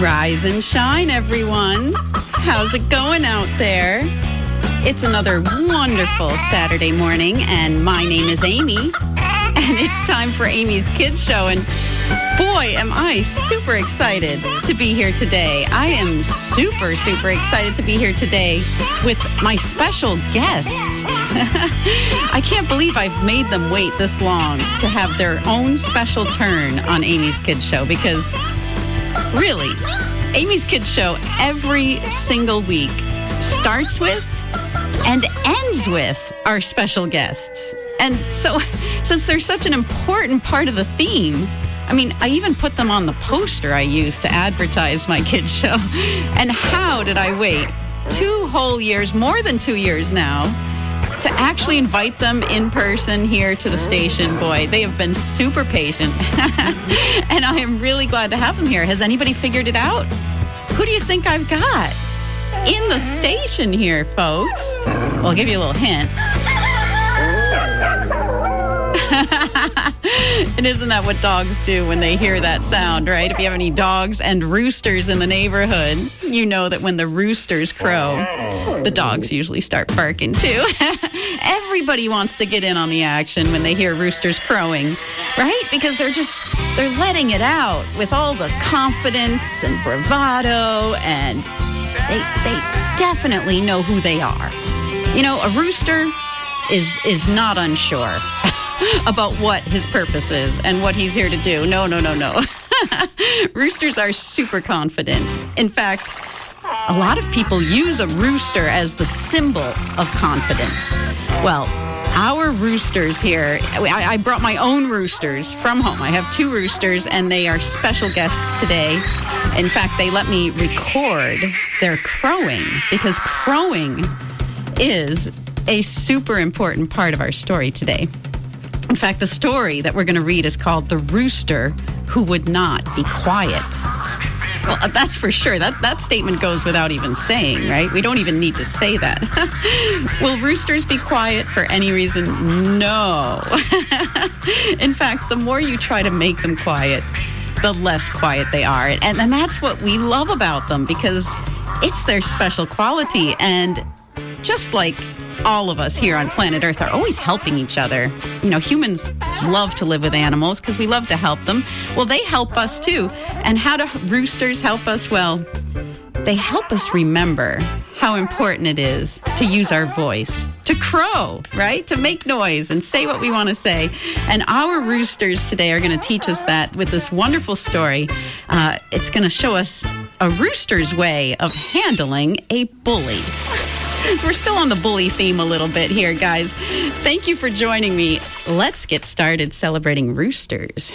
Rise and shine, everyone. How's it going out there? It's another wonderful Saturday morning, and my name is Amy, and it's time for Amy's Kids Show, and boy, am I super excited to be here today. I am super excited to be here today with my special guests. I can't believe I've made them wait this long to have their own special turn on Amy's Kids Show, because really, Amy's Kids Show every single week starts with and ends with our special guests. And so, since they're such an important part of the theme, I mean, I even put them on the poster I use to advertise my kids' show. And how did I wait 2 whole years, more than 2 years now, to actually invite them in person here to the station? Boy, they have been super patient. And I am really glad to have them here. Has anybody figured it out? Who do you think I've got in the station here, folks? Well, I'll give you a little hint. And isn't that what dogs do when they hear that sound, right? If you have any dogs and roosters in the neighborhood, you know that when the roosters crow, the dogs usually start barking too. Everybody wants to get in on the action when they hear roosters crowing, right? Because they're letting it out with all the confidence and bravado, and they definitely know who they are. You know, a rooster is not unsure about what his purpose is and what he's here to do. No. Roosters are super confident. In fact, a lot of people use a rooster as the symbol of confidence. Well, our roosters here, I brought my own roosters from home. I have 2 roosters, and they are special guests today. In fact, they let me record their crowing, because crowing is a super important part of our story today. In fact, the story that we're going to read is called The Rooster Who Would Not Be Quiet. Well, that's for sure. That statement goes without even saying, right? We don't even need to say that. Will roosters be quiet for any reason? No. In fact, the more you try to make them quiet, the less quiet they are. And that's what we love about them, because it's their special quality. And just like all of us here on planet Earth are always helping each other. You know, humans love to live with animals because we love to help them. Well, they help us too. And how do roosters help us? Well, they help us remember how important it is to use our voice, to crow, right? To make noise and say what we want to say. And our roosters today are going to teach us that with this wonderful story. It's going to show us a rooster's way of handling a bully. So we're still on the bully theme a little bit here, guys. Thank you for joining me. Let's get started celebrating roosters.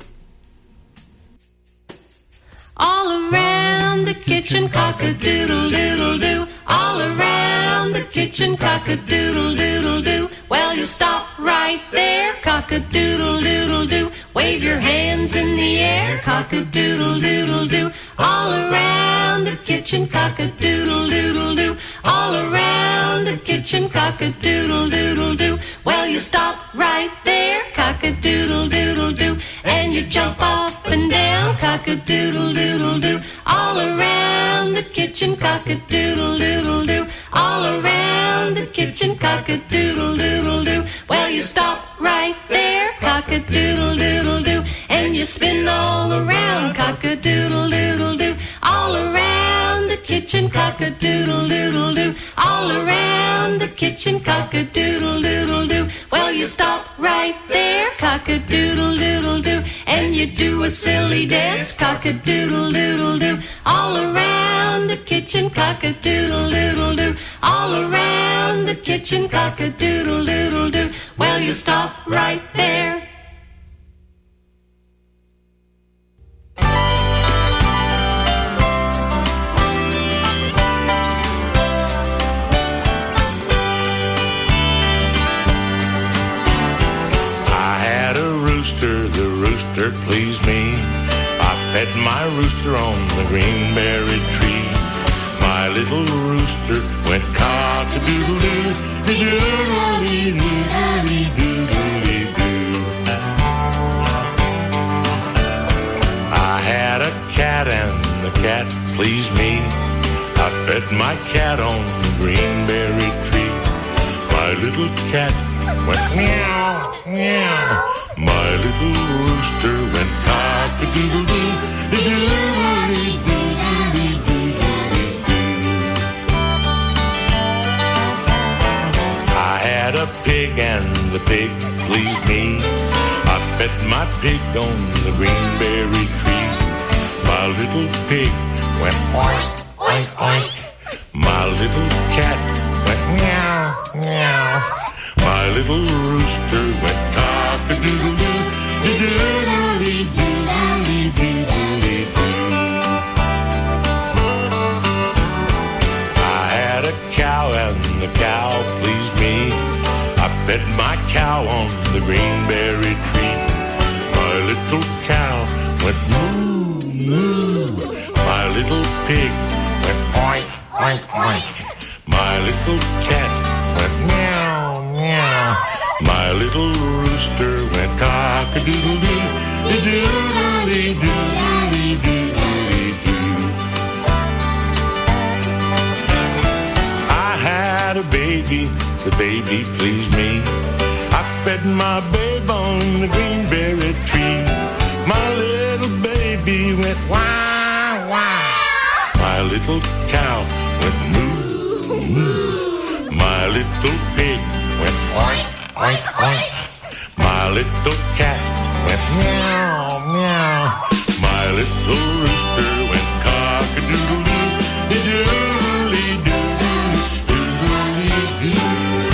All around the kitchen, cock-a-doodle-doodle-doo. All around the kitchen, cock-a-doodle-doodle-doo. Well, you stop right there, cock-a-doodle-doodle-doo. Wave your hands in the air, cock-a-doodle-doodle-doo. All around the kitchen, cock-a-doodle-doodle-doo. All around the kitchen, cock-a-doodle-doodle-doo. Well, you stop right there, cock-a-doodle-doodle-doo. And you jump up and down, cock-a-doodle-doodle-doo. All around the kitchen, cock-a-doodle-doodle-doo. All around the kitchen, cock-a-doodle-doodle-doo. Well, you stop right there, cock-a-doodle-doodle-doo. And you spin all around, cock-a-doodle-doodle-doo. All around the kitchen, cock-a-doodle-doodle-doo. All around the kitchen, cock-a-doodle-doodle-doo. Well, you stop right there, cock-a-doodle-doodle-doo. And you do a silly dance, cock-a-doodle-doodle-doo. All around the kitchen, cock-a-doodle-doodle-doo. All around the kitchen, cock-a-doodle-doodle-doo. Well, you stop right there. The rooster pleased me. I fed my rooster on the greenberry tree. My little rooster went cock-a-doodle-doo, doodle-dee-doodle-dee-doodle-dee-doo. I had a cat and the cat pleased me. I fed my cat on the greenberry tree. My little cat went meow, meow. My little rooster went cock-a-doodle-doo, I had a pig and the pig pleased me. I fed my pig on the greenberry tree. My little pig went oink, oink, oink. My little cat went meow, meow. My little rooster went cock-a-doodle-doo, doodle-dee-doodle-dee-doodle-dee-doo. I had a cow and the cow pleased me. I fed my cow on the greenberry tree. My little cow went moo, moo. My little pig went oink, oink, oink. My little cat went meow, meow. My little rooster went cock-a-doodle-doo, doodle-dee-doodle-dee-doodle-dee-doo. I had a baby, the baby pleased me. I fed my babe on the greenberry tree. My little baby went wah, wah. My little cow went moo, moo. My little pig went oink, oink, oink. My little cat went meow, meow. My little rooster went cock-a-doodle-doo, doodle-dee-doodle-doo-doo-dee-doo.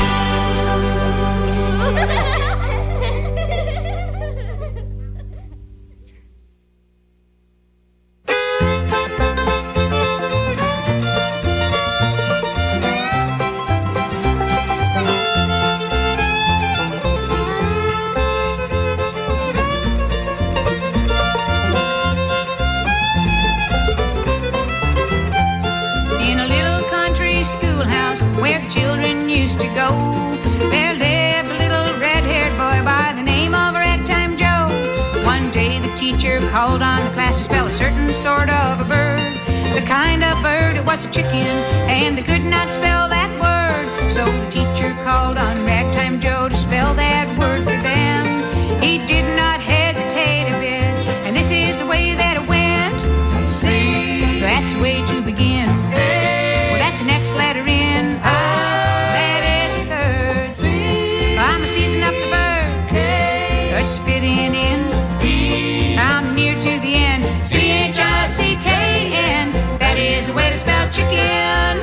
There lived a little red-haired boy by the name of Ragtime Joe. One day the teacher called on the class to spell a certain sort of a bird. The kind of bird, it was a chicken, and they could not spell that word. So the teacher called on Ragtime Joe to spell that word for them. He did not hesitate a bit, and this is the way that it went. C. That's the way to begin. A. Well, that's the next letter in. Chicken.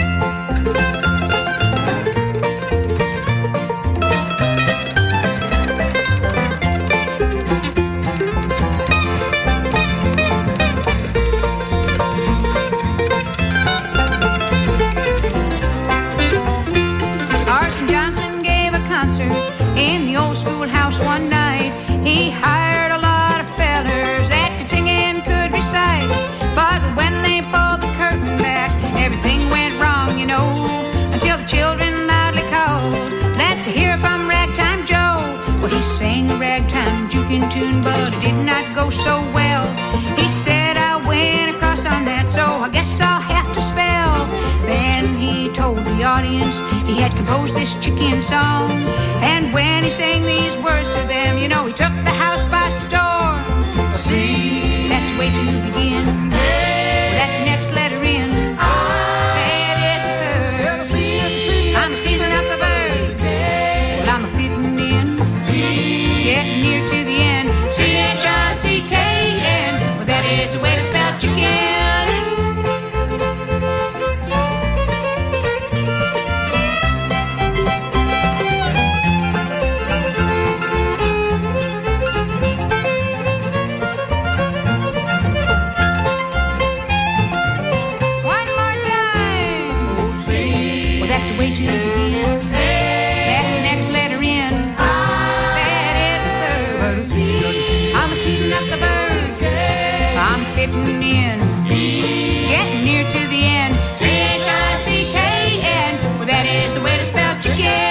Arson Johnson gave a concert in the old schoolhouse one night. He hired a lot of fellers that could sing and could recite, but when they pulled the curtain back, everything went wrong, you know, until the children loudly called that to hear from Ragtime Joe. Well, he sang a ragtime juking tune, but it did not go so well. He said, I went across on that, so I guess I'll have to spell. Then he told the audience he had composed this chicken song, and when he sang these words to them, you know, he took the house by storm. See, that's the way to begin. Well, that's the next letter in. That is the third. I'm seasoning up the bird. Well, I'm fitting in, getting near to the end. C-H-I-C-K-N. Well, that is the way to spell chicken. Way to begin. That's the next letter in. That is a third. I'm a season up the bird. I'm fitting in, getting near to the end. C-H-I-C-K-N. Well, that is the way to spell chicken.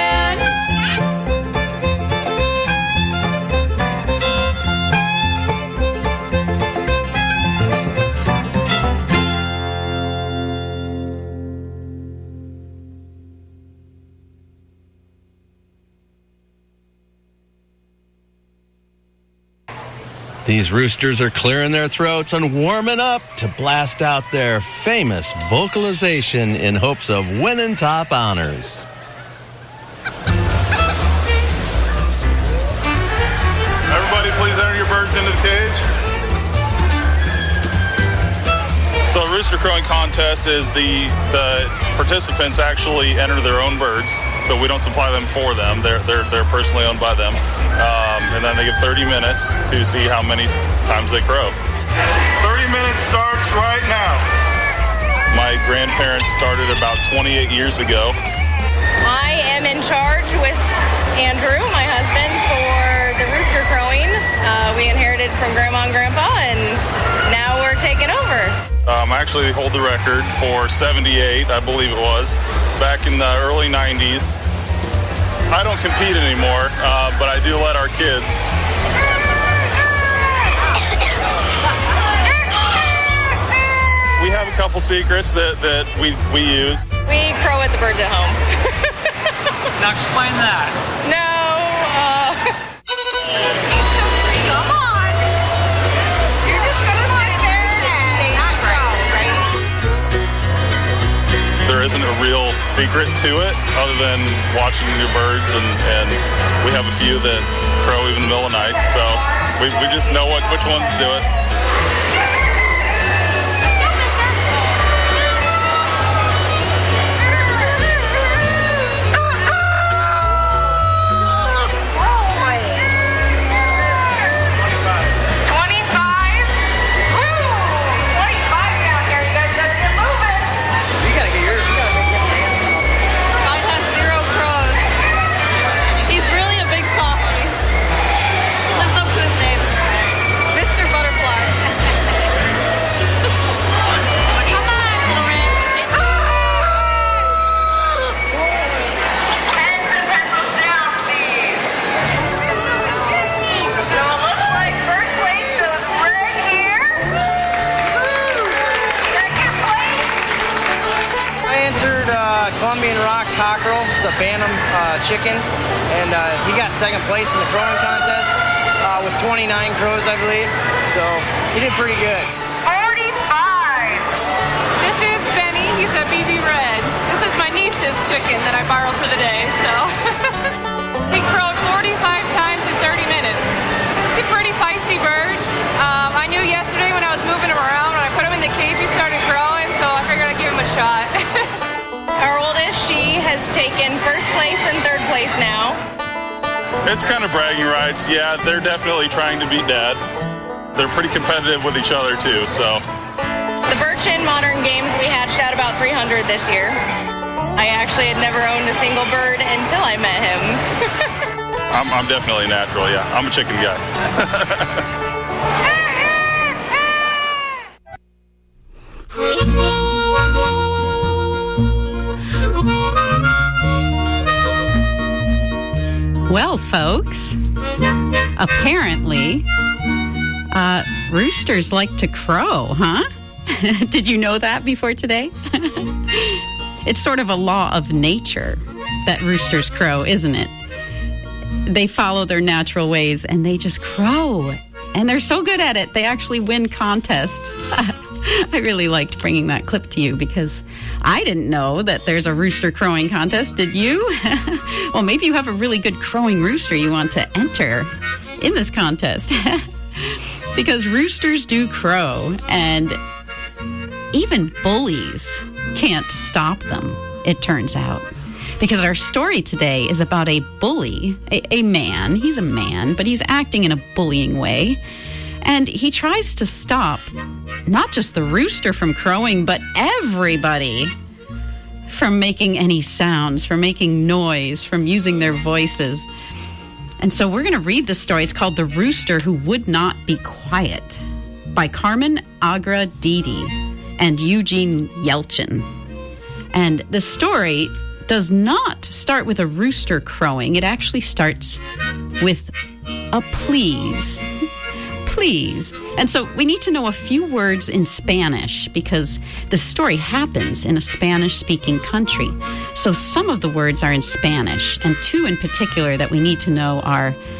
These roosters are clearing their throats and warming up to blast out their famous vocalization in hopes of winning top honors. Everybody please enter your birds into the cage. So a rooster crowing contest is the participants actually enter their own birds, so we don't supply them for them. They're personally owned by them, and then they give 30 minutes to see how many times they crow. 30 minutes starts right now. My grandparents started about 28 years ago. I am in charge with Andrew, my husband, for the rooster crowing. We inherited from Grandma and Grandpa, and now we're taking over. I actually hold the record for 78, I believe it was, back in the early 90s. I don't compete anymore, but I do let our kids. We have a couple secrets that we use. We crow at the birds at home. Now explain that. No. Come on. You're just going to sit there and not crow, right? There isn't a real secret to it other than watching your birds, and we have a few that crow even in the middle of the night, so we just know which ones to do it. Colombian Rock Cockerel. It's a Bantam chicken, and he got second place in the crowing contest with 29 crows, I believe. So he did pretty good. 45. This is Benny. He's a BB Red. This is my niece's chicken that I borrowed for the day. So he crowed 45 times in 30 minutes. It's a pretty feisty bird. I knew yesterday when I was moving him around, when I put him in the cage, he started crowing, so I figured I'd give him a shot. Our oldest, she has taken first place and third place now. It's kind of bragging rights. Yeah, they're definitely trying to beat Dad. They're pretty competitive with each other, too, so. The Birchin Modern Games, we hatched out about 300 this year. I actually had never owned a single bird until I met him. I'm definitely natural, yeah. I'm a chicken guy. Well, folks, apparently, roosters like to crow, huh? Did you know that before today? It's sort of a law of nature that roosters crow, isn't it? They follow their natural ways and they just crow. And they're so good at it, they actually win contests. I really liked bringing that clip to you because I didn't know that there's a rooster crowing contest. Did you? Well, maybe you have a really good crowing rooster you want to enter in this contest. Because roosters do crow, and even bullies can't stop them, it turns out. Because our story today is about a bully, a man. He's a man, but he's acting in a bullying way. And he tries to stop not just the rooster from crowing, but everybody from making any sounds, from making noise, from using their voices. And so we're going to read this story. It's called The Rooster Who Would Not Be Quiet by Carmen Agra Didi and Eugene Yelchin. And the story does not start with a rooster crowing. It actually starts with a please. Please. And so we need to know a few words in Spanish because the story happens in a Spanish-speaking country. So some of the words are in Spanish, and two in particular that we need to know are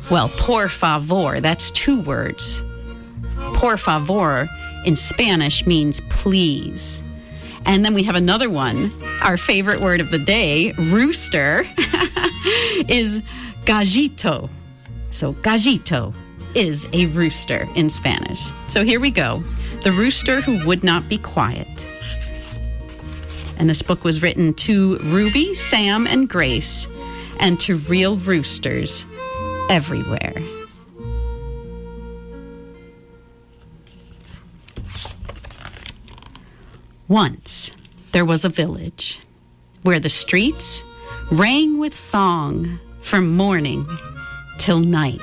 Well, por favor, that's 2 words. Por favor in Spanish means please. And then we have another one, our favorite word of the day, rooster, is gallito. So gallito is a rooster in Spanish. So here we go. The rooster who would not be quiet. And this book was written to Ruby, Sam, and Grace, and to real roosters everywhere. Once there was a village where the streets rang with song from morning till night.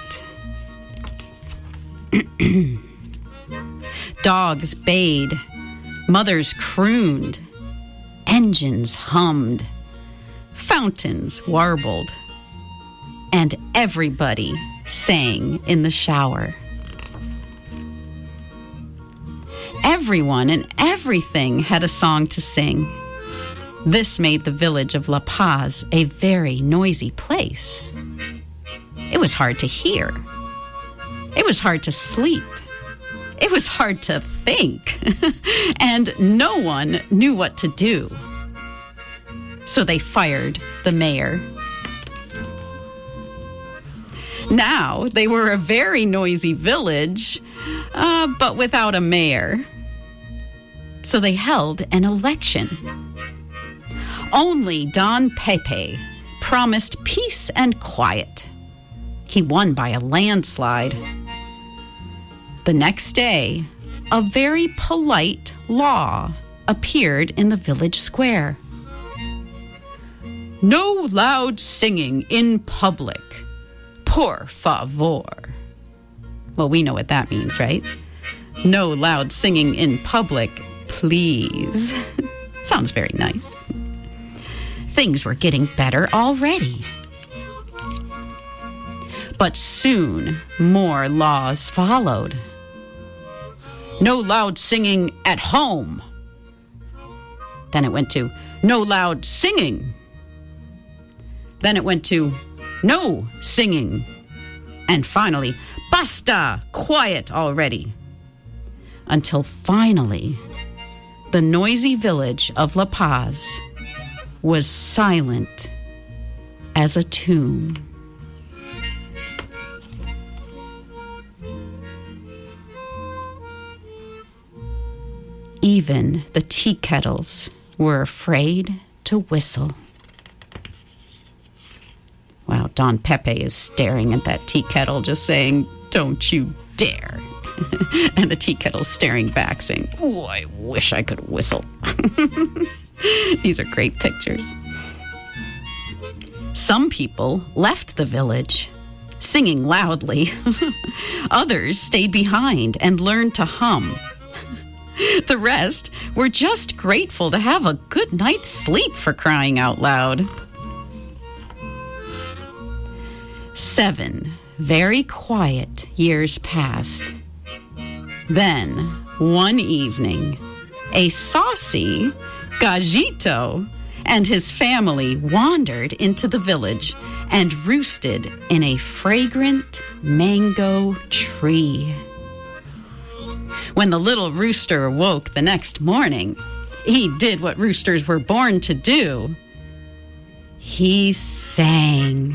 Dogs bayed, mothers crooned, engines hummed, fountains warbled, and everybody sang in the shower. Everyone and everything had a song to sing. This made the village of La Paz a very noisy place. It was hard to hear. It was hard to sleep. It was hard to think. And no one knew what to do. So they fired the mayor. Now they were a very noisy village, but without a mayor. So they held an election. Only Don Pepe promised peace and quiet. He won by a landslide. The next day, a very polite law appeared in the village square. No loud singing in public. Por favor. Well, we know what that means, right? No loud singing in public, please. Sounds very nice. Things were getting better already. But soon, more laws followed. No loud singing at home. Then it went to no loud singing. Then it went to no singing. And finally, basta, quiet already. Until finally, the noisy village of La Paz was silent as a tomb. Even the tea kettles were afraid to whistle. Wow, Don Pepe is staring at that tea kettle, just saying, "Don't you dare." And the tea kettle's staring back, saying, "Oh, I wish I could whistle." These are great pictures. Some people left the village, singing loudly. Others stayed behind and learned to hum. The rest were just grateful to have a good night's sleep, for crying out loud. 7 very quiet years passed. Then, one evening, a saucy Gallito and his family wandered into the village and roosted in a fragrant mango tree. When the little rooster awoke the next morning, he did what roosters were born to do. He sang.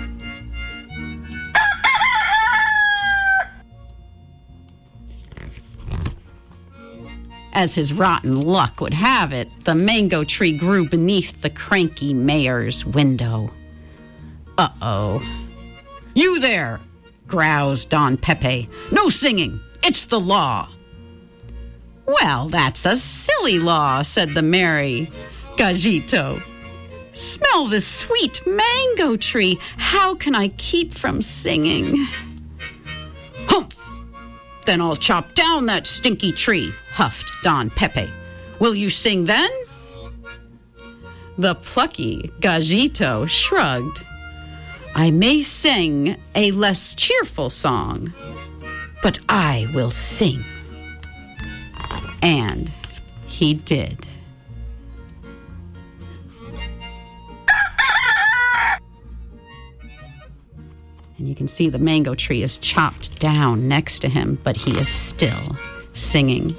As his rotten luck would have it, the mango tree grew beneath the cranky mayor's window. Uh-oh. "You there!" growls Don Pepe. "No singing! It's the law!" "Well, that's a silly law," said the merry Gallito. "Smell this sweet mango tree. How can I keep from singing?" "Humph! Then I'll chop down that stinky tree," huffed Don Pepe. "Will you sing then?" The plucky Gallito shrugged. "I may sing a less cheerful song, but I will sing." And he did. And you can see the mango tree is chopped down next to him, but he is still singing.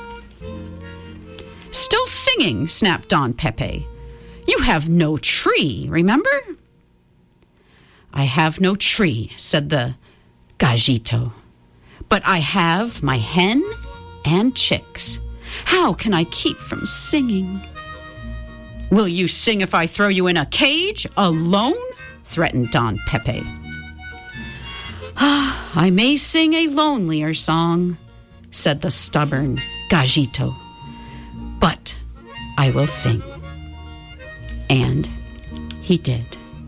Still singing, snapped Don Pepe. You have no tree, remember? I have no tree, said the Gallito, but I have my hen and chicks. How can I keep from singing? Will you sing if I throw you in a cage alone? Threatened Don Pepe. I may sing a lonelier song, said the stubborn Gallito, but I will sing. And he did.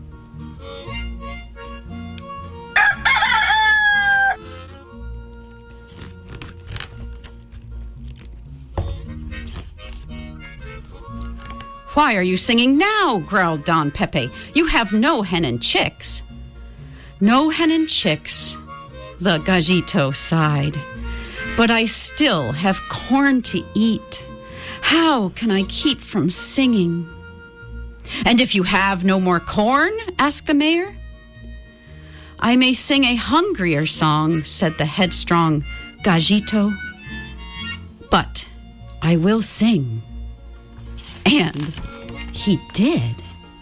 Why are you singing now? Growled Don Pepe. You have no hen and chicks. No hen and chicks, the Gallito sighed. But I still have corn to eat. How can I keep from singing? And if you have no more corn? Asked the mayor. I may sing a hungrier song, said the headstrong Gallito. But I will sing. And he did.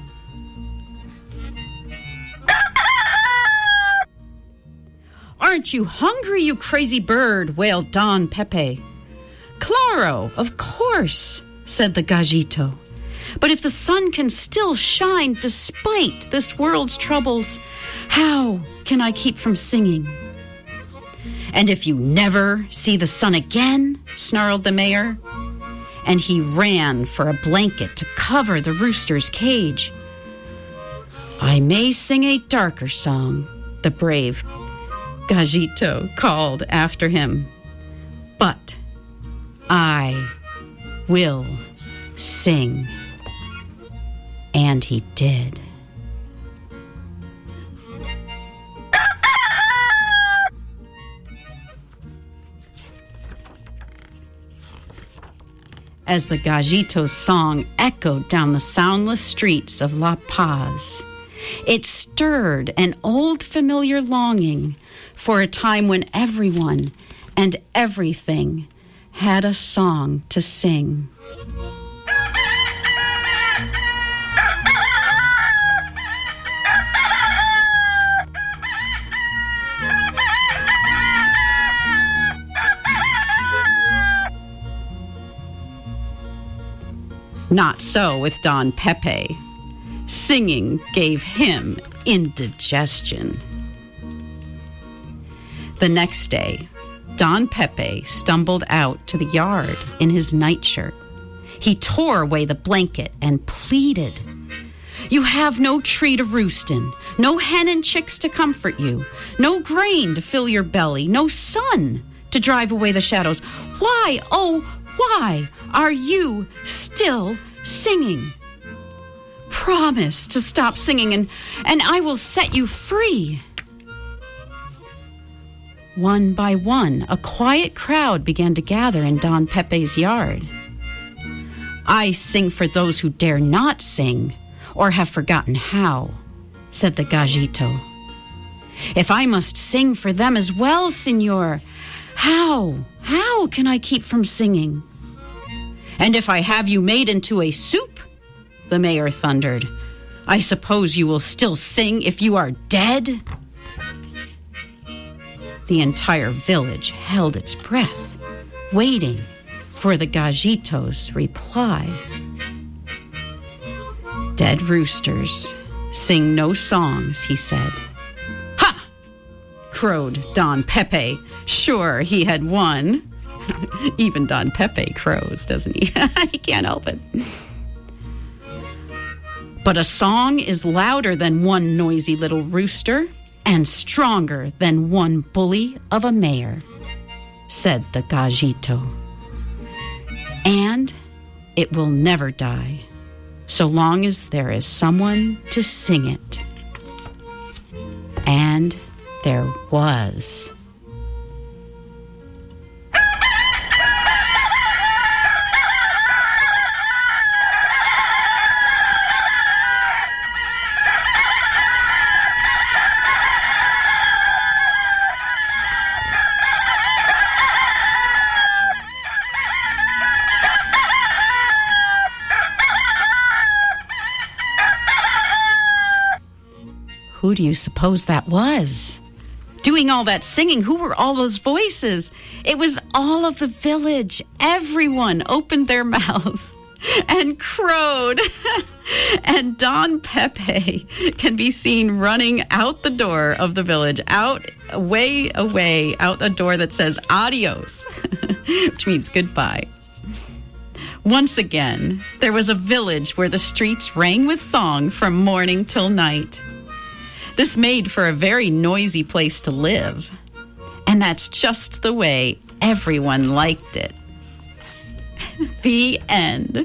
Aren't you hungry, you crazy bird? Wailed Don Pepe. Claro, of course, said the Gallito. But if the sun can still shine despite this world's troubles, how can I keep from singing? And if you never see the sun again, snarled the mayor, and he ran for a blanket to cover the rooster's cage. I may sing a darker song, the brave Gallito called after him, but I will sing. And he did. As the Gallito's song echoed down the soundless streets of La Paz, it stirred an old familiar longing for a time when everyone and everything had a song to sing. Not so with Don Pepe. Singing gave him indigestion. The next day, Don Pepe stumbled out to the yard in his nightshirt. He tore away the blanket and pleaded, "You have no tree to roost in, no hen and chicks to comfort you, no grain to fill your belly, no sun to drive away the shadows. Why, oh, why are you still singing? Promise to stop singing and I will set you free." One by one, a quiet crowd began to gather in Don Pepe's yard. "I sing for those who dare not sing or have forgotten how," said the Gallito. "If I must sing for them as well, senor, how can I keep from singing? And if I have you made into a soup," the mayor thundered, "I suppose you will still sing if you are dead?" The entire village held its breath, waiting for the Gallito's reply. "Dead roosters sing no songs," he said. "Ha!" crowed Don Pepe. Sure, he had won. Even Don Pepe crows, doesn't he? He can't help it. But a song is louder than one noisy little rooster and stronger than one bully of a mayor, said the Gallito. And it will never die, so long as there is someone to sing it. And there was. Who do you suppose that was? Doing all that singing, who were all those voices? It was all of the village. Everyone opened their mouths and crowed. And Don Pepe can be seen running out the door of the village, out, way away, out a door that says adios, which means goodbye. Once again, there was a village where the streets rang with song from morning till night. This made for a very noisy place to live. And that's just the way everyone liked it. The end.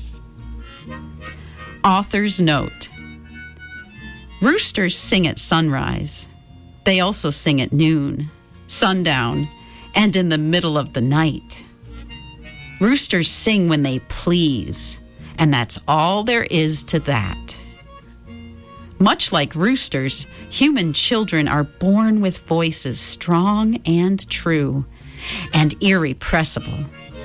Author's note. Roosters sing at sunrise. They also sing at noon, sundown, and in the middle of the night. Roosters sing when they please, and that's all there is to that. Much like roosters, human children are born with voices strong and true and irrepressible.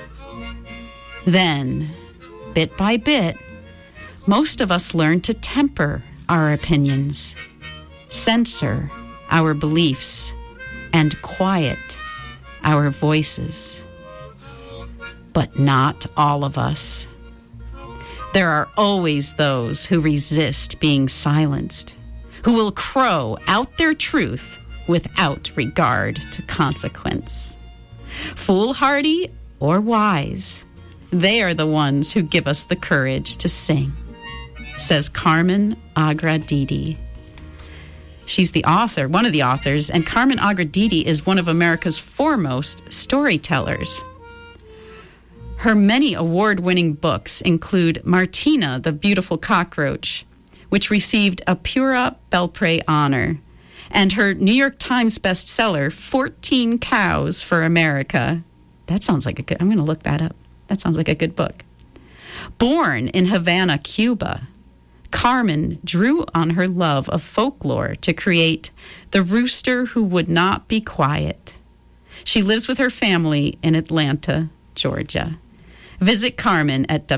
Then, bit by bit, most of us learn to temper our opinions, censor our beliefs, and quiet our voices. But not all of us. There are always those who resist being silenced, who will crow out their truth without regard to consequence. Foolhardy or wise, they are the ones who give us the courage to sing, says Carmen Agradidi. She's the author, one of the authors, and Carmen Agradidi is one of America's foremost storytellers. Her many award-winning books include Martina, the Beautiful Cockroach, which received a Pura Belpré honor, and her New York Times bestseller, 14 Cows for America. That sounds like a good, I'm going to look that up. That sounds like a good book. Born in Havana, Cuba, Carmen drew on her love of folklore to create The Rooster Who Would Not Be Quiet. She lives with her family in Atlanta, Georgia. Visit Carmen at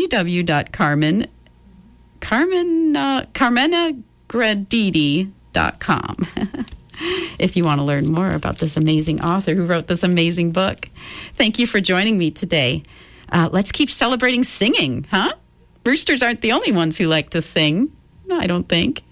carmenagradidi.com if you want to learn more about this amazing author who wrote this amazing book. Thank you for joining me today. Let's keep celebrating singing, huh? Roosters aren't the only ones who like to sing, I don't think.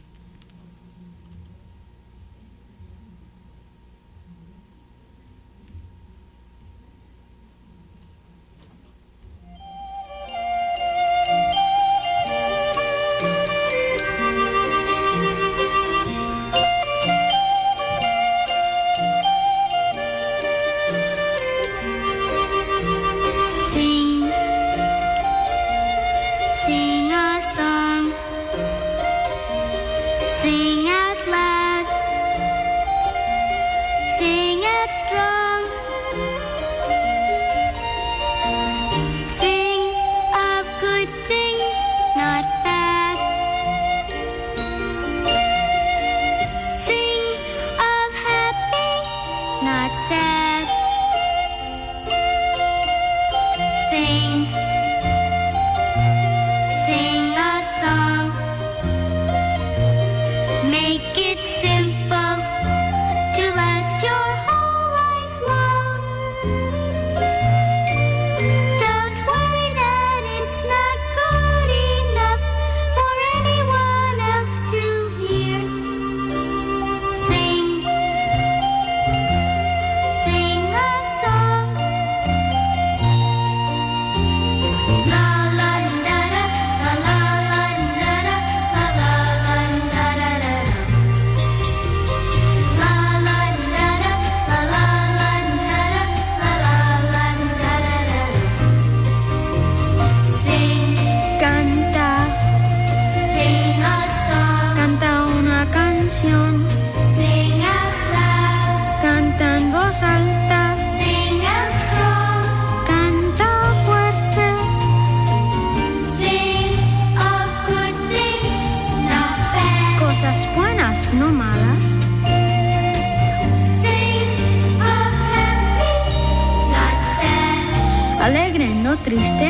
Triste.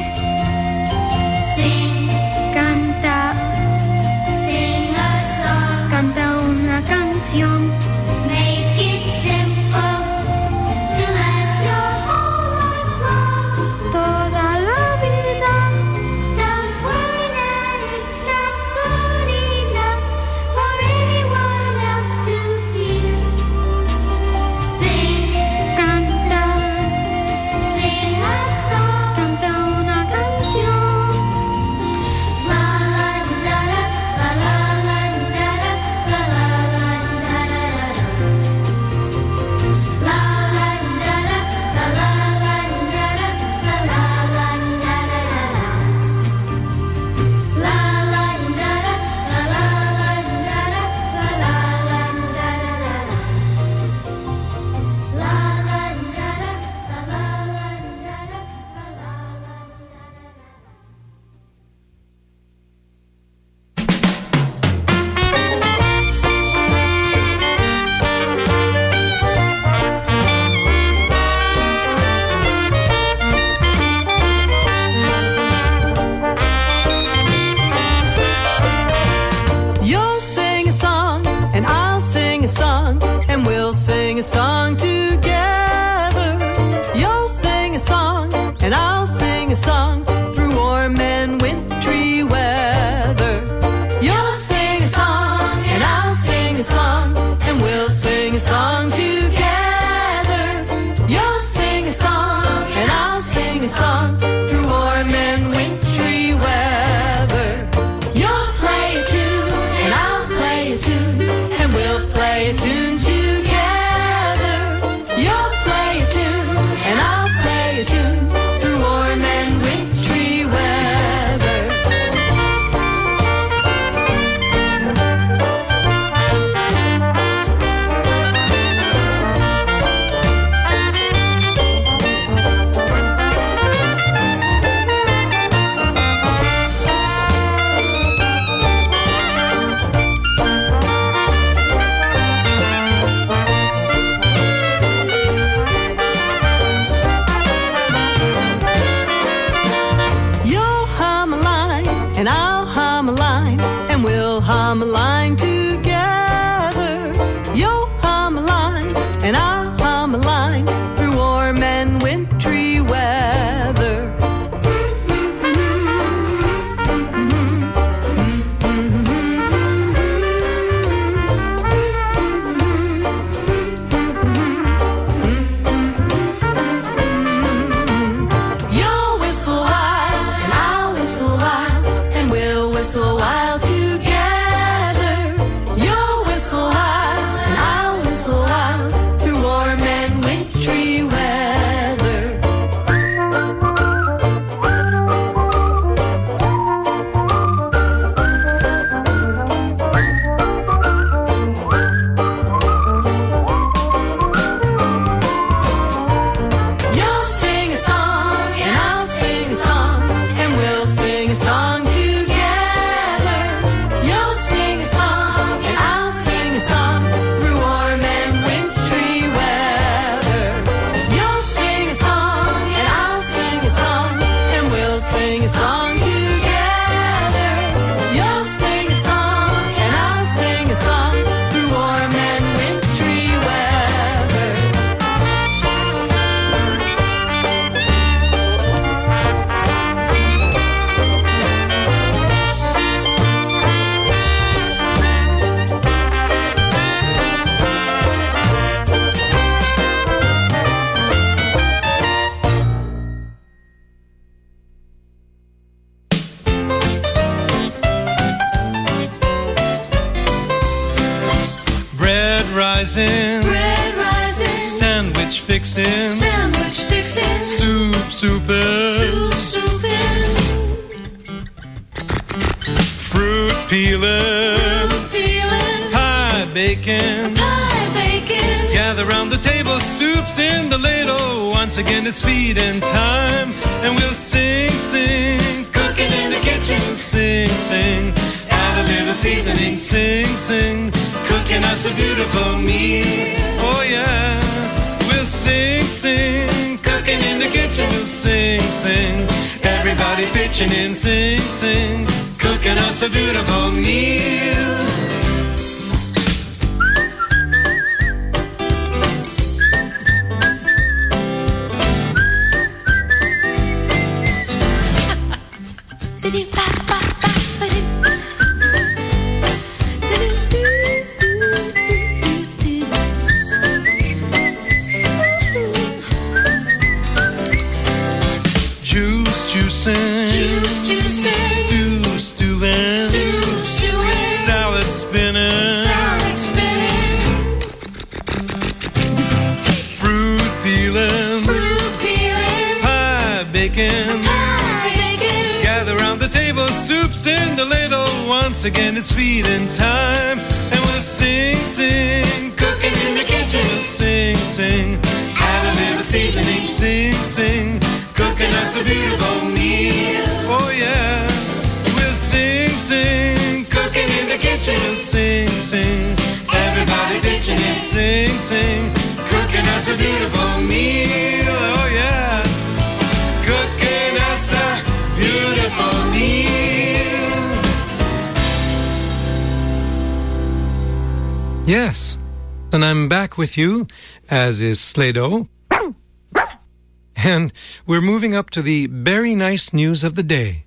Sing. Canta. Sing a song. Canta una hum a line together. Yo hum a line, and I'll hum a line through warm and wintry weather. You'll whistle wild, and I'll whistle wild, and we'll whistle wild together. You'll whistle wild, and I'll whistle wild through warm and wintry weather. You'll sing a song, and I'll sing a song, and we'll sing a song together. You'll sing a song, and I'll sing a song through warm and wintry weather. You'll sing a song, and I'll sing a song, and we'll sing a song together. You'll sing a song, and I'll sing a song through warm and wintry weather. Bread rising, Bread rising, sandwich fixing, sandwich fixing, soup souping, soup souping, fruit peeling, fruit peeling, pie baking. pie baking. Gather round the table, soup's in the ladle. Once again it's feeding time, and we'll sing, sing, cooking in the kitchen. Sing, sing, add a little seasoning. Sing, sing, cooking us a beautiful meal. Oh yeah, we'll sing, sing, cooking in the kitchen. We'll sing, sing, everybody pitching in. Sing, sing, cooking us a beautiful meal. Juice juicing, Juice juicing, stew stewing, stew stewing, salad spinning, salad spinning, fruit peeling, fruit peeling, pie baking. pie baking. Gather round the table, soup's in the ladle. Once again it's feeding time, and we'll sing, sing, cooking in the kitchen. We'll sing, sing, add a little seasoning. Sing, sing, cooking us a beautiful meal. Oh yeah, we'll sing, sing, cooking in the kitchen. We'll sing, sing, everybody pitching in. Sing, sing, cooking us a beautiful meal. Oh yeah, cooking us a beautiful meal. Yes, and I'm back with you, as is Slado. And we're moving up to the very nice news of the day.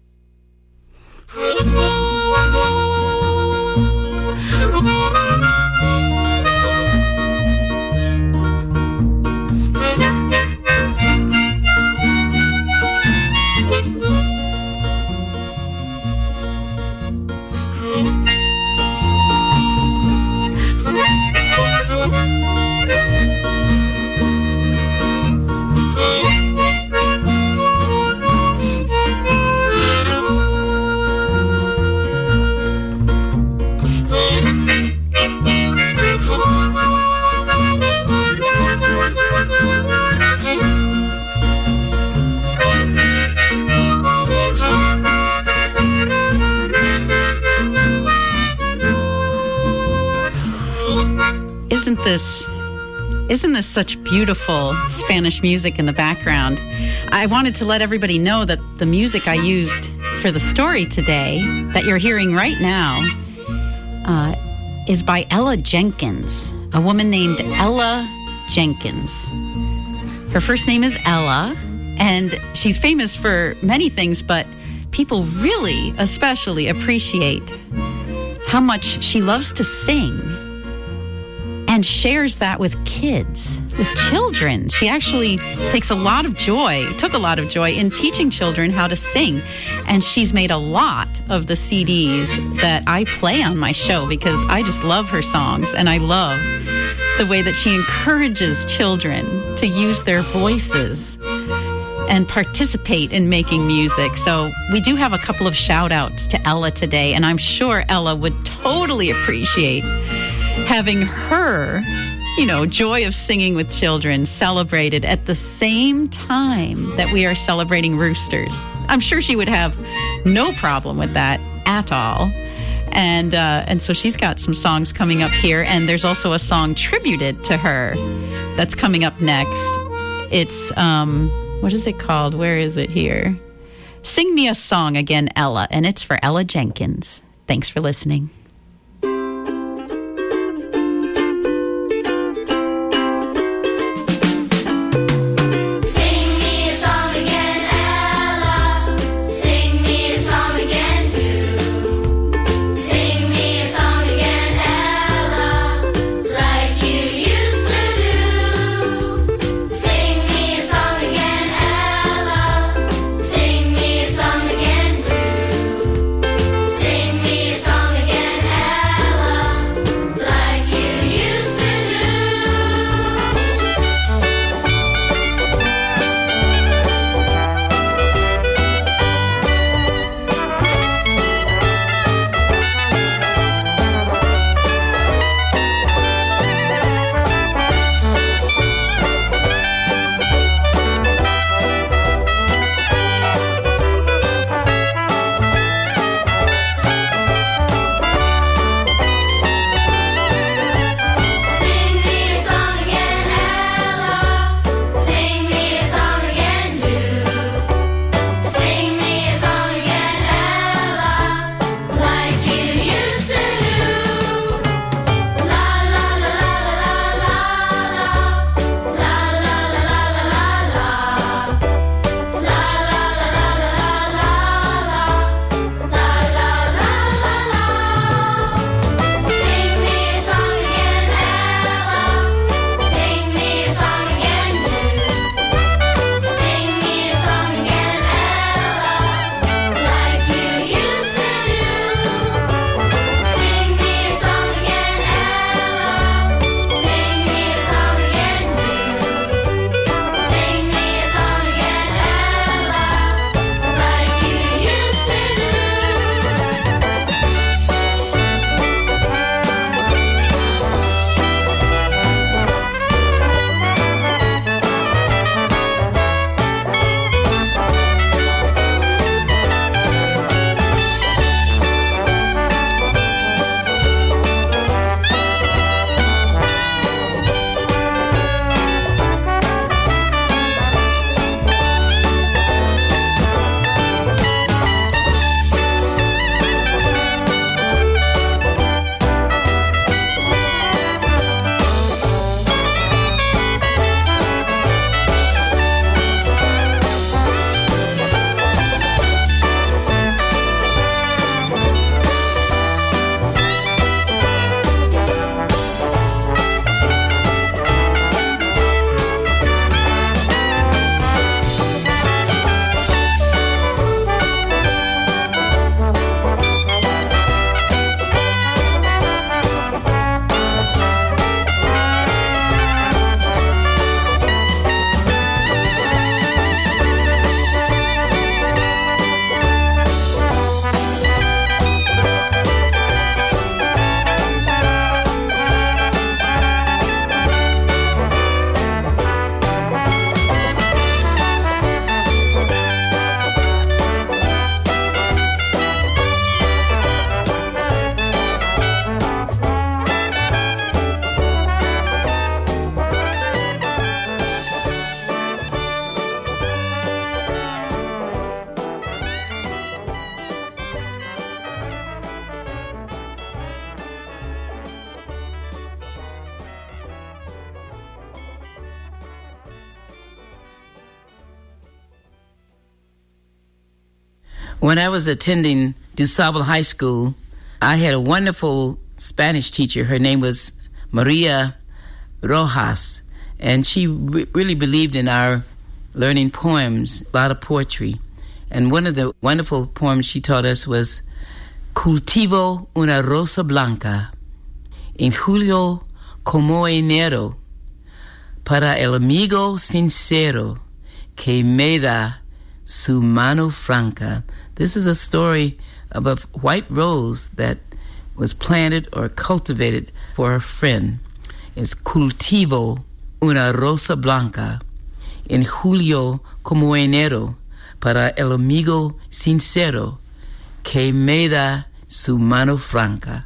Isn't this such beautiful Spanish music in the background? I wanted to let everybody know that the music I used for the story today that you're hearing right now is by Ella Jenkins, a woman named Ella Jenkins. Her first name is Ella, and she's famous for many things, but people really especially appreciate how much she loves to sing and shares that with kids, with children. She actually took a lot of joy in teaching children how to sing. And she's made a lot of the CDs that I play on my show because I just love her songs. And I love the way that she encourages children to use their voices and participate in making music. So we do have a couple of shout outs to Ella today. And I'm sure Ella would totally appreciate having her, joy of singing with children celebrated at the same time that we are celebrating roosters. I'm sure she would have no problem with that at all. And so she's got some songs coming up here, and there's also a song tributed to her that's coming up next. It's, what is it called? Where is it here? Sing Me a Song Again, Ella, and it's for Ella Jenkins. Thanks for listening. Sing me a song again, When I was attending DuSable High School, I had a wonderful Spanish teacher. Her name was Maria Rojas, and she really believed in our learning poems, a lot of poetry. And one of the wonderful poems she taught us was Cultivo una rosa blanca en julio como enero para el amigo sincero que me da su mano franca. This is a story of a white rose that was planted or cultivated for a friend. It's cultivo una rosa blanca en julio como enero para el amigo sincero que me da su mano franca.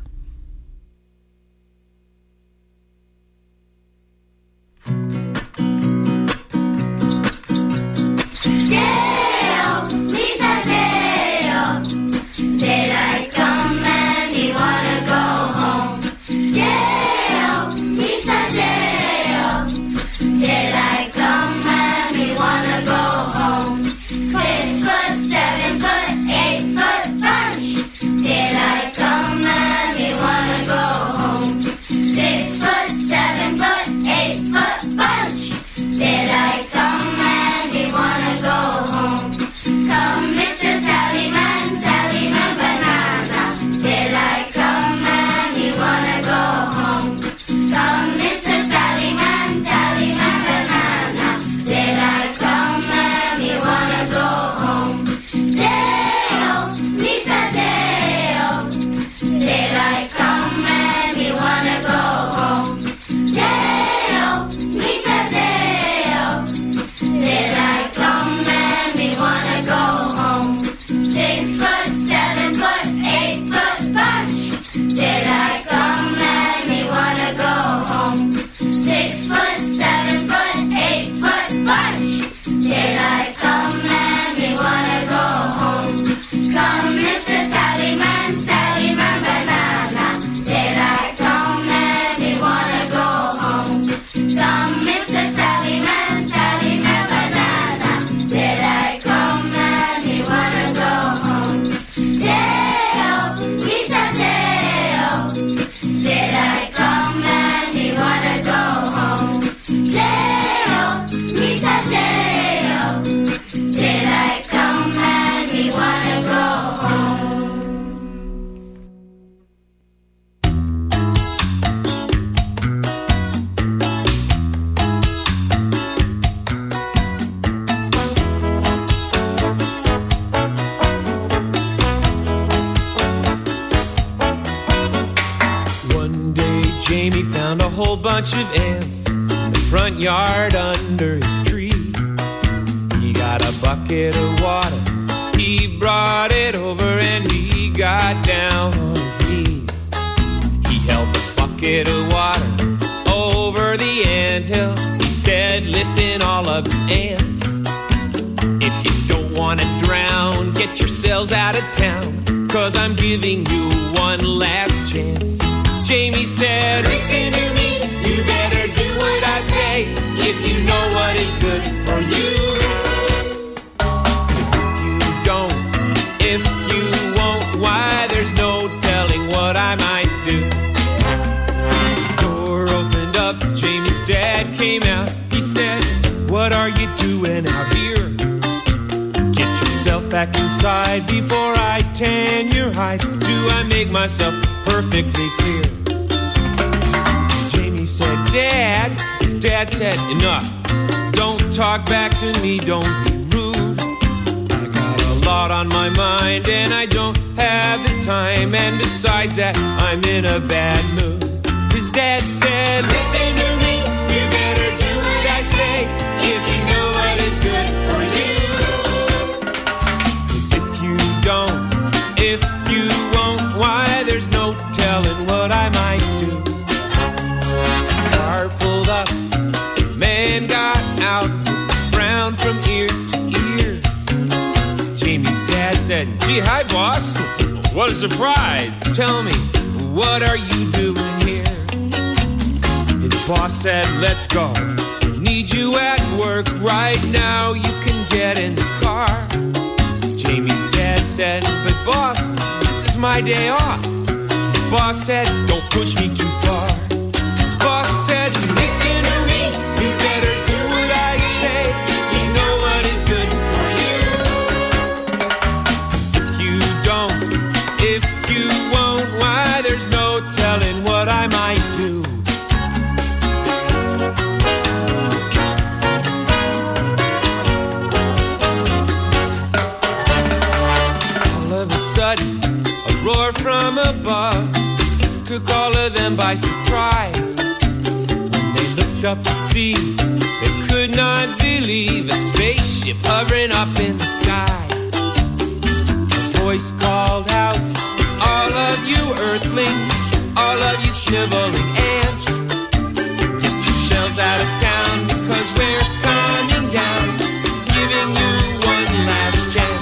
Bunch of ants in the front yard under his tree. He got a bucket of water, he brought it over and he got down on his knees. He held the bucket of water over the anthill. He said, listen all of you ants, if you don't want to drown, get yourselves out of town, 'cause I'm giving you one last chance. Jamie said, listen to me, you better do what I say, if you know what is good for you. 'Cause if you don't, if you won't, why there's no telling what I might do. The door opened up, Jamie's dad came out. He said, what are you doing out here? Get yourself back inside before I tan your hide. Do I make myself perfectly clear? Said, Dad, his dad said, enough. Don't talk back to me, don't be rude. I got a lot on my mind and I don't have the time, and besides that, I'm in a bad mood. His dad said, listen to me, you better do what I say, if you know what is good for you. 'Cause if you don't, if you won't, why there's no telling what I might do. Car pulled up, man got out, frown from ear to ear. Jamie's dad said, gee, hi boss, what a surprise. Tell me, what are you doing here? His boss said, let's go, need you at work right now, you can get in the car. Jamie's dad said, but boss, this is my day off. His boss said, don't push me too far. His boss said, listen to me, you better do what I say. You know what is good for you. If you don't, if you won't, why there's no telling what I might do. A roar from above took all of them by surprise. When they looked up to see, they could not believe a spaceship hovering up in the sky. A voice called out, all of you earthlings, all of you sniveling ants, get yourselves out of town because we're coming down, giving you one last chance.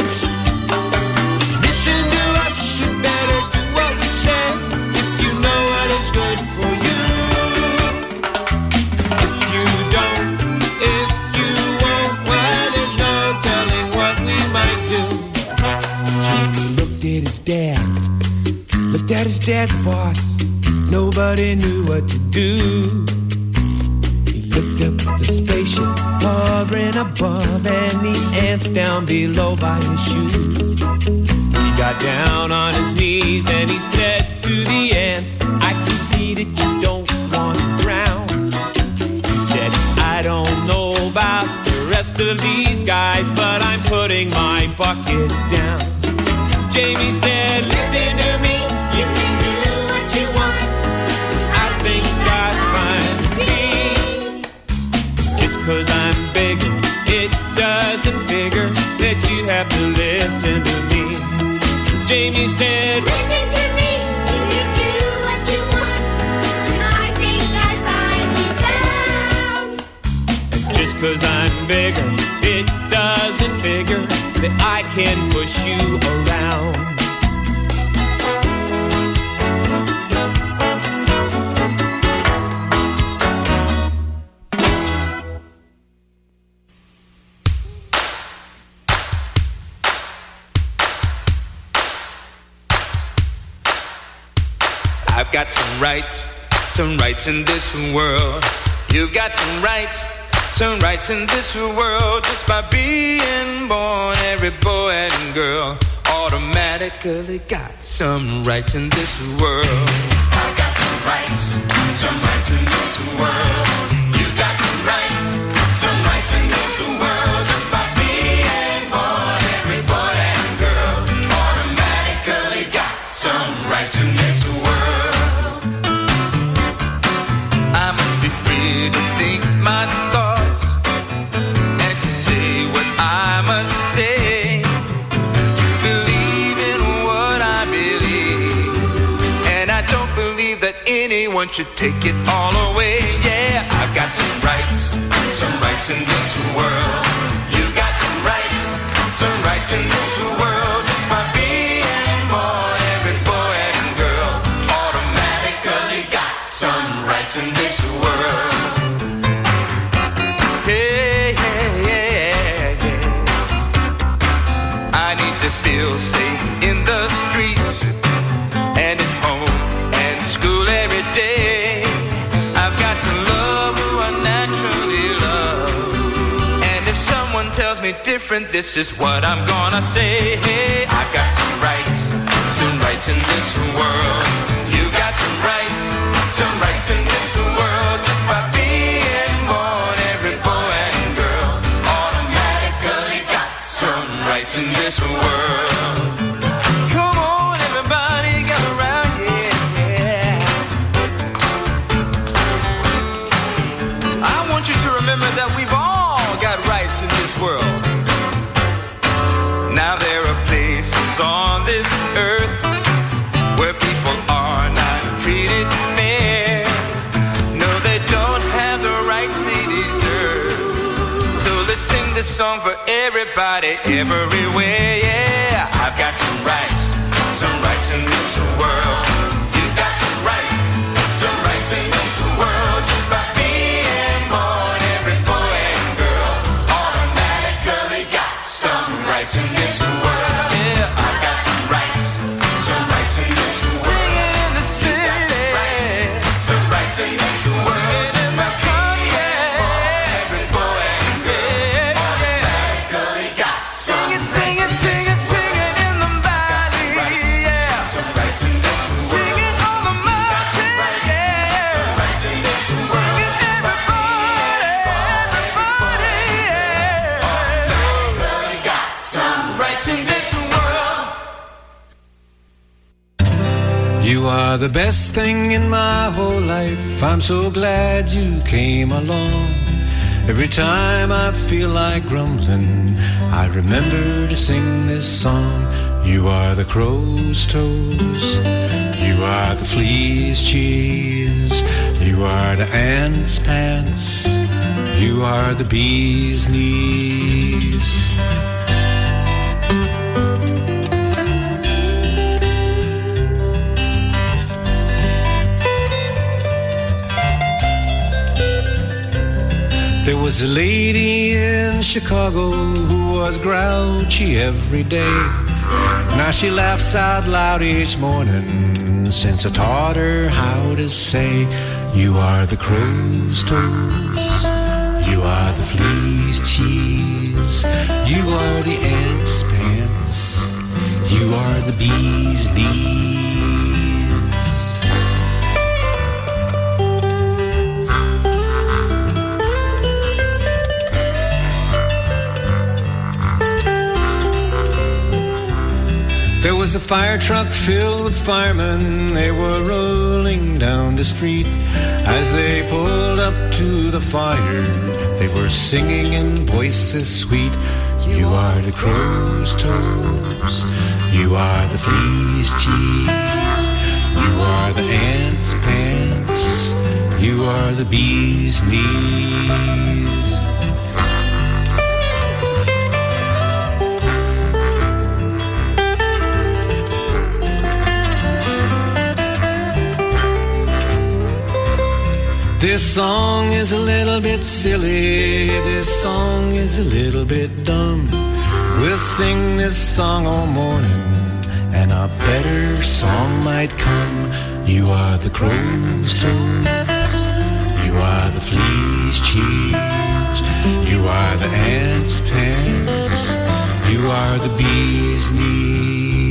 Dad looked at his dad's boss. Nobody knew what to do. He looked up at the spaceship hovering above and the ants down below by his shoes. He got down on his knees and he said to the ants, I can see that you don't want to drown. He said, I don't know about the rest of these guys, but I'm putting my bucket down. Jamie said, listen to me, you can do what you want. I think I'd find the sea. Just 'cause I'm bigger, it doesn't figure that you have to listen to me. Jamie said, listen to me, you can do what you want. I think I'd find the sound. Just 'cause I'm bigger, it doesn't figure that I can push you around. I've got some rights in this world. You've got some rights in this world. Just by being born, every boy and girl automatically got some rights in this world. I've got some rights in this world. You got some rights in this world. Just by being born, every boy and girl automatically got some rights in this world. I must be free to think my thoughts and to say what I must say. Believe in what I believe, and I don't believe that anyone should take it all away. Yeah, I've got some rights in this world. You got some rights in this world. Just by being born, every boy and girl automatically got some rights in this world. I need to feel safe in the streets and at home and school every day. I've got to love who I naturally love. And if someone tells me different, this is what I'm gonna say. Hey, I've got some rights in this world. You got some rights in this world. Just by being born, every boy and girl automatically got some rights in this world. Come on, everybody, get around, yeah. I want you to remember that we've all got rights in this world. Now there are places on this earth where people are not treated fair. No, they don't have the rights they deserve. So let's sing this song for everybody, everywhere, yeah. I've got some rights in this world. You got some rights in this world. Just by being born, every boy and girl automatically got some rights in this world. Yeah, I've got You are the best thing in my whole life. I'm so glad you came along. Every time I feel like grumbling, I remember to sing this song. You are the crow's toes, you are the flea's cheese, you are the ant's pants, you are the bee's knees. There was a lady in Chicago who was grouchy every day. Now she laughs out loud each morning since I taught her how to say, you are the crow's toes, you are the flea's cheese, you are the ant's pants, you are the bee's knees. There was a fire truck filled with firemen. They were rolling down the street. As they pulled up to the fire, they were singing in voices sweet. You are the crow's toes, you are the flea's cheese, you are the ant's pants, you are the bee's knees. This song is a little bit silly, this song is a little bit dumb. We'll sing this song all morning, and a better song might come. You are the crow's toes, you are the flea's cheese, you are the ant's pants, you are the bee's knees.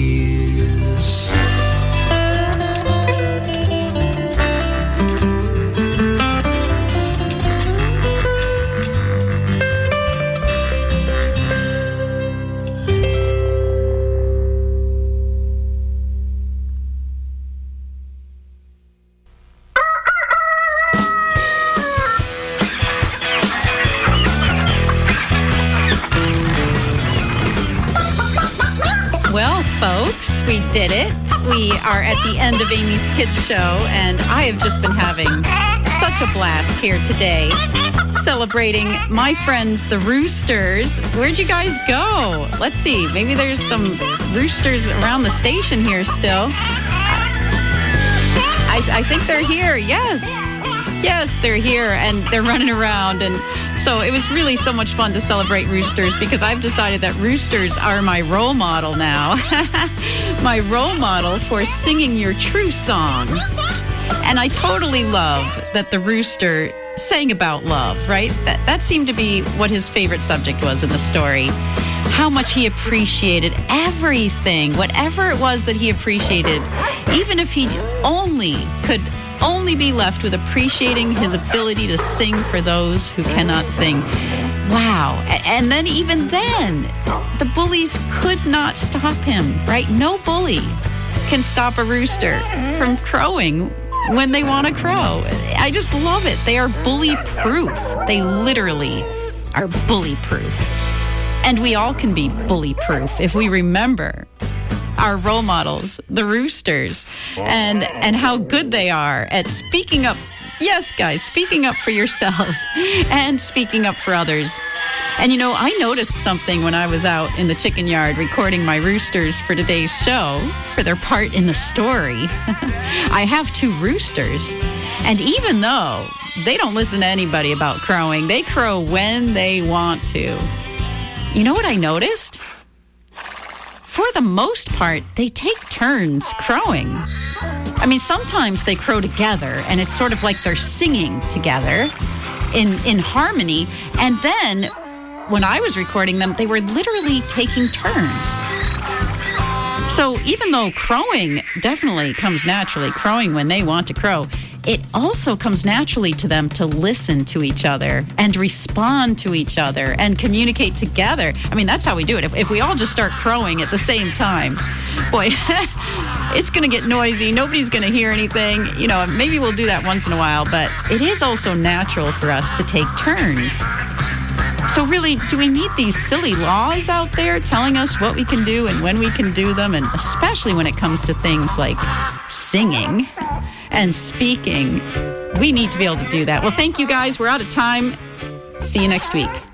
We did it. We are at the end of Amy's Kids Show, and I have just been having such a blast here today, celebrating my friends, the Roosters. Where'd you guys go? Let's see. Maybe there's some roosters around the station here still. I think they're here. Yes, they're here, and they're running around. And so it was really so much fun to celebrate roosters, because I've decided that roosters are my role model now. My role model for singing your true song. And I totally love that the rooster sang about love, right? That seemed to be what his favorite subject was in the story. How much he appreciated everything, whatever it was that he appreciated, even if he could only be left with appreciating his ability to sing for those who cannot sing. Wow. And then even then, the bullies could not stop him, right? No bully can stop a rooster from crowing when they want to crow. I just love it. They are bully-proof. They literally are bully-proof. And we all can be bully-proof if we remember our role models, the roosters, and how good they are at speaking up. Yes, guys, speaking up for yourselves and speaking up for others. And, you know, I noticed something when I was out in the chicken yard recording my roosters for today's show, for their part in the story. I have 2 roosters, and even though they don't listen to anybody about crowing, they crow when they want to. You know what I noticed? For the most part, they take turns crowing. I mean, sometimes they crow together, and it's sort of like they're singing together in harmony. And then, when I was recording them, they were literally taking turns. So even though crowing definitely comes naturally, crowing when they want to crow, it also comes naturally to them to listen to each other and respond to each other and communicate together. I mean, that's how we do it. If we all just start crowing at the same time, boy, it's going to get noisy. Nobody's going to hear anything. You know, maybe we'll do that once in a while, but it is also natural for us to take turns. So really, do we need these silly laws out there telling us what we can do and when we can do them, and especially when it comes to things like singing and speaking? We need to be able to do that. Well, thank you guys. We're out of time. See you next week.